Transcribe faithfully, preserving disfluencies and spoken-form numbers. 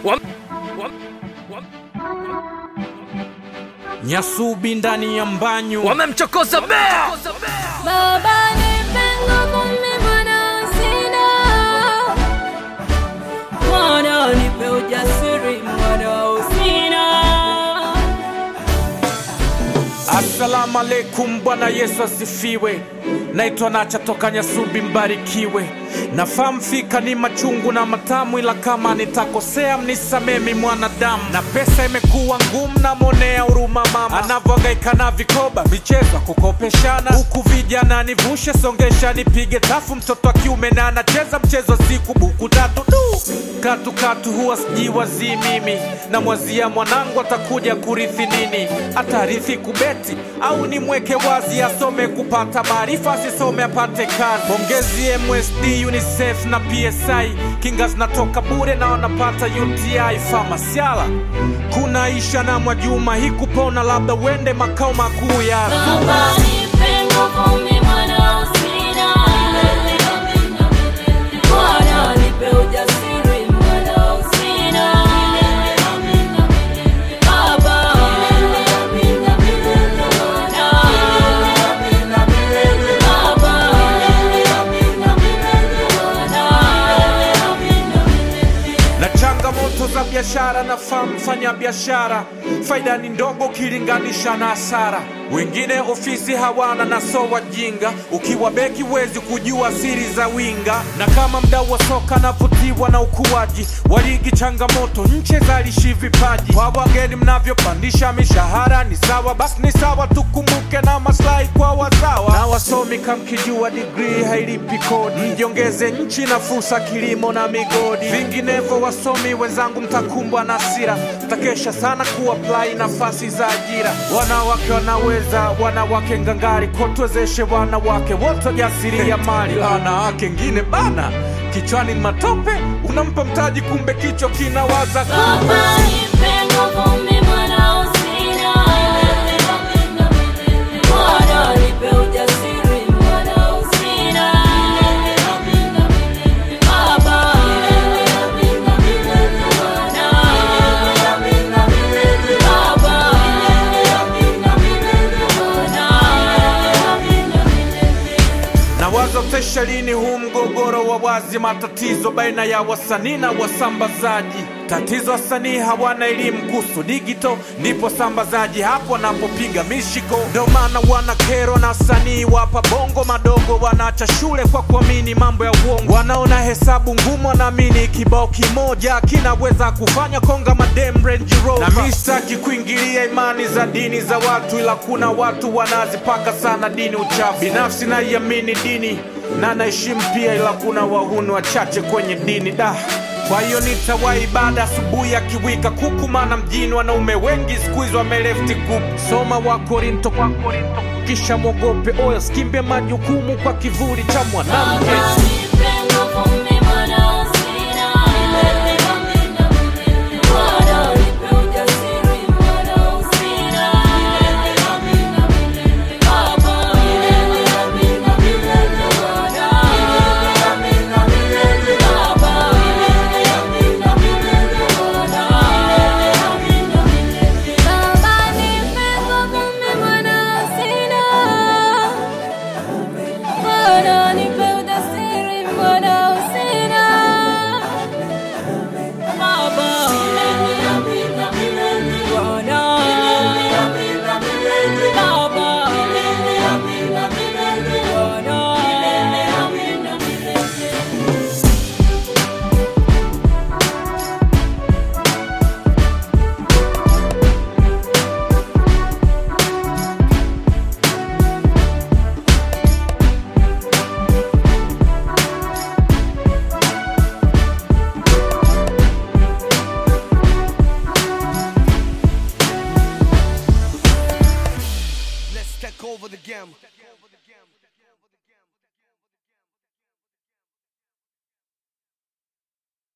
Nyasubi ndani ya mbanyu wamemchokoza bea. Baba nipe nguvu mimi mwana sina, Mwana nipe ujasiri mwana usina. Assalamu alaikum, Bwana Yesu asifiwe. Naitwa Nacha toka Nyasubi, mbarikiwe. Nafahamu fika ni machungu na matamu, ila kama nitakosea mnisamee mimi mwanadamu. Na pesa imekuwa ngumu na monea huruma mama anavyohangaika na vikoba michezo kukopeshana, huku vijana nivushe songesha nipige tafu. Mtoto wa kiume na anacheza mchezo siku buku tatu tu katu katu, huwa sijiwazi mimi na mwazia mwanangu atakuja kurithi nini. Atarithi kubeti au nimweke wazi asome kupata maarifa, asisome apate kazi. Pongezi M S D, UNICEF na P S I, kinga zinatoka bure na wanapata U T I. Famasiala kuna Isha na Mwajuma, hii kupona labda wende makao makuu ya Baba nipe nguvu mimi mwana usina, Mwana nipe ujasiri mwana usina. Baba na changamoto za biashara na fahamu fanya biashara, faida ni ndogo ukilinganisha na hasara. Wengine ofisi hawana na so wajinga, ukiwa beki wezi kujua siri za winga. Na kama mdau wa soka navutiwa na ukuaji wa ligi, changamoto nche zalishi vipaji. Kwa wageni mnavyopandisha mishahara ni sawa, basi ni sawa, tukumbuke na maslahi kwa wazawa. Na wasomi kamkijua degree hailipi kodi, mjiongeze nchi na fursa kilimo na migodi. Vinginevyo wasomi wenzangu mtakumbwa na hasira, mtakesha sana kuapply nafasi za ajira. Wanawake wanaweza, wanawake ngangari, kotwezeshe wanawake wote jasiri ya mali. Wanawake ngine bana kichwani matope, unampa mtaji kumbe kichwa kinawaza. Baba nipe nguvu mimi mwana usina, Mwana nipe ujasiri mwana usina. Baba Na wazo tesha lini huu mgogoro wa wazi, matatizo baina ya wasanii na wasambazaji. Tatizo wasanii hawana elimu kuhusu digital, ndipo sambazaji hapo wanapopiga mishiko. Ndio maana wana kero na wasanii wapa bongo madogo, wanaacha shule kwa kuamini mambo ya uongo. Wanaona hesabu ngumu, wanaamini kibao kimoja kinaweza kufanya konga madem Range Rover. Na mistaki kuingilia imani za dini za watu, ila kuna watu wanazipaka sana dini uchafu. Binafsi naiamini dini na naheshimu pia, ila kuna wahuni wachache kwenye dini da. Kwa hiyo nitawahi ibada asubuhi ya kiwika kuku, maana mjini wanaume wengi siku hizo wamelefti group. Soma wa Korinto kwa Korinto, kisha mwogope oyo, skimbia majukumu kwa kivuli cha mwanamke. Baba nipe nguvu mimi mwana usina, Mwana nipe ujasiri mwana usina. Baba Baba nipe nguvu mimi mwana usina, Mwana nipe ujasiri mwana usina. Baba Let's take over the game.